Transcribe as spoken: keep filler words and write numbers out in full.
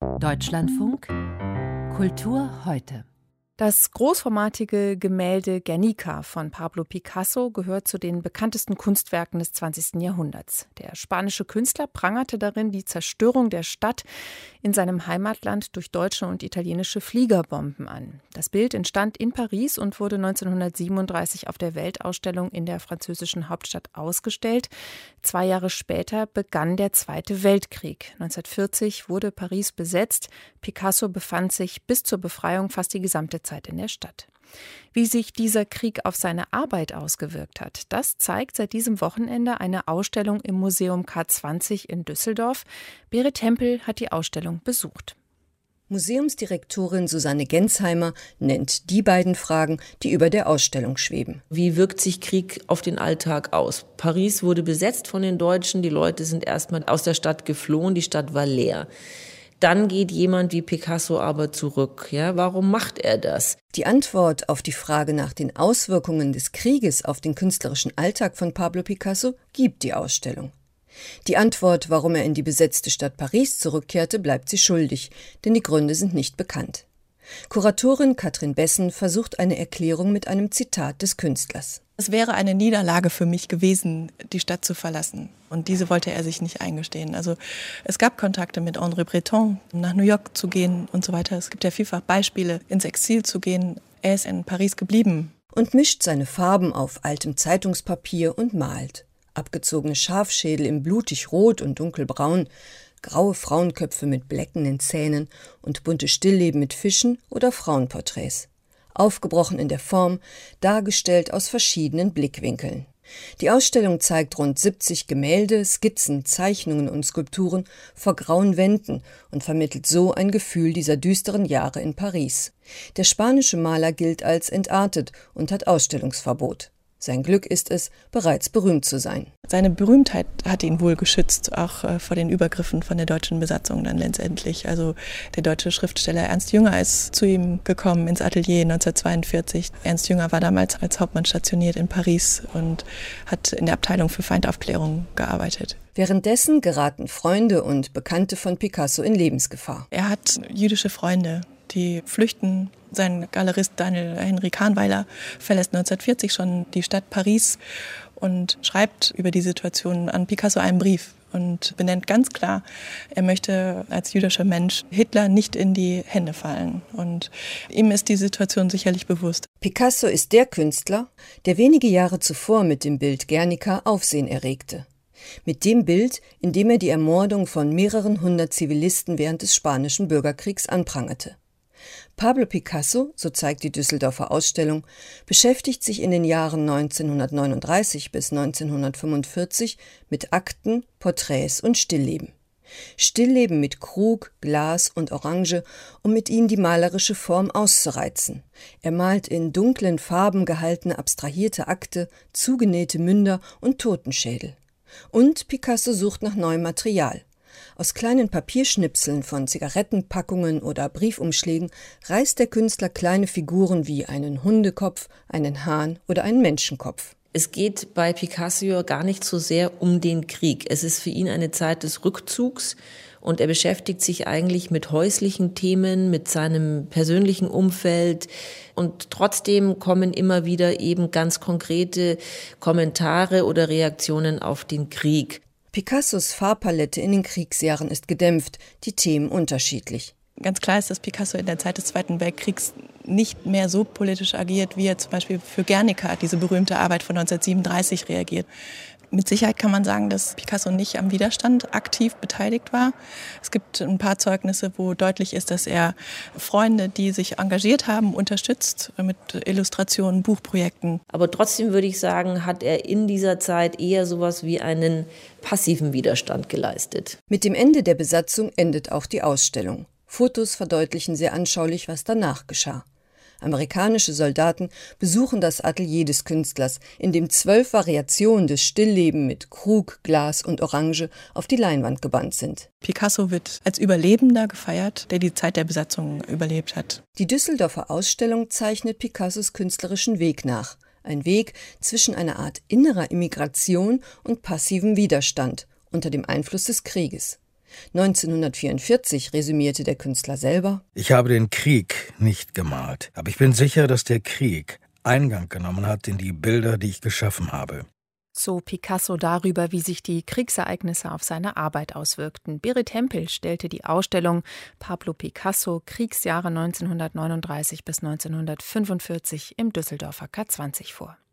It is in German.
Deutschlandfunk Kultur heute. Das großformatige Gemälde Guernica von Pablo Picasso gehört zu den bekanntesten Kunstwerken des zwanzigsten Jahrhunderts. Der spanische Künstler prangerte darin die Zerstörung der Stadt in seinem Heimatland durch deutsche und italienische Fliegerbomben an. Das Bild entstand in Paris und wurde neunzehnhundertsiebenunddreißig auf der Weltausstellung in der französischen Hauptstadt ausgestellt. Zwei Jahre später begann der Zweite Weltkrieg. neunzehnhundertvierzig wurde Paris besetzt. Picasso befand sich bis zur Befreiung fast die gesamte Zeit in der Stadt. Wie sich dieser Krieg auf seine Arbeit ausgewirkt hat, das zeigt seit diesem Wochenende eine Ausstellung im Museum K zwanzig in Düsseldorf. Berit Tempel hat die Ausstellung besucht. Museumsdirektorin Susanne Gensheimer nennt die beiden Fragen, die über der Ausstellung schweben. Wie wirkt sich Krieg auf den Alltag aus? Paris wurde besetzt von den Deutschen, die Leute sind erstmal aus der Stadt geflohen, die Stadt war leer. Dann geht jemand wie Picasso aber zurück. Ja, warum macht er das? Die Antwort auf die Frage nach den Auswirkungen des Krieges auf den künstlerischen Alltag von Pablo Picasso gibt die Ausstellung. Die Antwort, warum er in die besetzte Stadt Paris zurückkehrte, bleibt sie schuldig, denn die Gründe sind nicht bekannt. Kuratorin Katrin Bessen versucht eine Erklärung mit einem Zitat des Künstlers. Es wäre eine Niederlage für mich gewesen, die Stadt zu verlassen. Und diese wollte er sich nicht eingestehen. Also es gab Kontakte mit André Breton, nach New York zu gehen und so weiter. Es gibt ja vielfach Beispiele, ins Exil zu gehen. Er ist in Paris geblieben. Und mischt seine Farben auf altem Zeitungspapier und malt. Abgezogene Schafschädel in blutig rot und dunkelbraun, graue Frauenköpfe mit bleckenden Zähnen und bunte Stillleben mit Fischen oder Frauenporträts. Aufgebrochen in der Form, dargestellt aus verschiedenen Blickwinkeln. Die Ausstellung zeigt rund siebzig Gemälde, Skizzen, Zeichnungen und Skulpturen vor grauen Wänden und vermittelt so ein Gefühl dieser düsteren Jahre in Paris. Der spanische Maler gilt als entartet und hat Ausstellungsverbot. Sein Glück ist es, bereits berühmt zu sein. Seine Berühmtheit hat ihn wohl geschützt, auch äh, vor den Übergriffen von der deutschen Besatzung dann letztendlich. Also der deutsche Schriftsteller Ernst Jünger ist zu ihm gekommen ins Atelier neunzehnhundertzweiundvierzig. Ernst Jünger war damals als Hauptmann stationiert in Paris und hat in der Abteilung für Feindaufklärung gearbeitet. Währenddessen geraten Freunde und Bekannte von Picasso in Lebensgefahr. Er hat jüdische Freunde, die flüchten. Sein Galerist Daniel Henry Kahnweiler verlässt neunzehnhundertvierzig schon die Stadt Paris und schreibt über die Situation an Picasso einen Brief und benennt ganz klar, er möchte als jüdischer Mensch Hitler nicht in die Hände fallen. Und ihm ist die Situation sicherlich bewusst. Picasso ist der Künstler, der wenige Jahre zuvor mit dem Bild Guernica Aufsehen erregte. Mit dem Bild, in dem er die Ermordung von mehreren hundert Zivilisten während des Spanischen Bürgerkriegs anprangerte. Pablo Picasso, so zeigt die Düsseldorfer Ausstellung, beschäftigt sich in den Jahren neunzehnhundertneununddreißig bis neunzehnhundertfünfundvierzig mit Akten, Porträts und Stillleben. Stillleben mit Krug, Glas und Orange, um mit ihnen die malerische Form auszureizen. Er malt in dunklen Farben gehaltene abstrahierte Akte, zugenähte Münder und Totenschädel. Und Picasso sucht nach neuem Material. Aus kleinen Papierschnipseln von Zigarettenpackungen oder Briefumschlägen reißt der Künstler kleine Figuren wie einen Hundekopf, einen Hahn oder einen Menschenkopf. Es geht bei Picasso gar nicht so sehr um den Krieg. Es ist für ihn eine Zeit des Rückzugs und er beschäftigt sich eigentlich mit häuslichen Themen, mit seinem persönlichen Umfeld. Und trotzdem kommen immer wieder eben ganz konkrete Kommentare oder Reaktionen auf den Krieg. Picassos Farbpalette in den Kriegsjahren ist gedämpft, die Themen unterschiedlich. Ganz klar ist, dass Picasso in der Zeit des Zweiten Weltkriegs nicht mehr so politisch agiert, wie er zum Beispiel für Guernica, diese berühmte Arbeit von neunzehnhundertsiebenunddreißig, reagiert. Mit Sicherheit kann man sagen, dass Picasso nicht am Widerstand aktiv beteiligt war. Es gibt ein paar Zeugnisse, wo deutlich ist, dass er Freunde, die sich engagiert haben, unterstützt mit Illustrationen, Buchprojekten. Aber trotzdem würde ich sagen, hat er in dieser Zeit eher sowas wie einen passiven Widerstand geleistet. Mit dem Ende der Besatzung endet auch die Ausstellung. Fotos verdeutlichen sehr anschaulich, was danach geschah. Amerikanische Soldaten besuchen das Atelier des Künstlers, in dem zwölf Variationen des Stillleben mit Krug, Glas und Orange auf die Leinwand gebannt sind. Picasso wird als Überlebender gefeiert, der die Zeit der Besatzung überlebt hat. Die Düsseldorfer Ausstellung zeichnet Picassos künstlerischen Weg nach. Ein Weg zwischen einer Art innerer Immigration und passivem Widerstand unter dem Einfluss des Krieges. neunzehnhundertvierundvierzig resümierte der Künstler selber: Ich habe den Krieg nicht gemalt, aber ich bin sicher, dass der Krieg Eingang genommen hat in die Bilder, die ich geschaffen habe. So Picasso darüber, wie sich die Kriegsereignisse auf seine Arbeit auswirkten. Berit Hempel stellte die Ausstellung Pablo Picasso, Kriegsjahre neunzehnhundertneununddreißig bis neunzehnhundertfünfundvierzig im Düsseldorfer K zwanzig vor.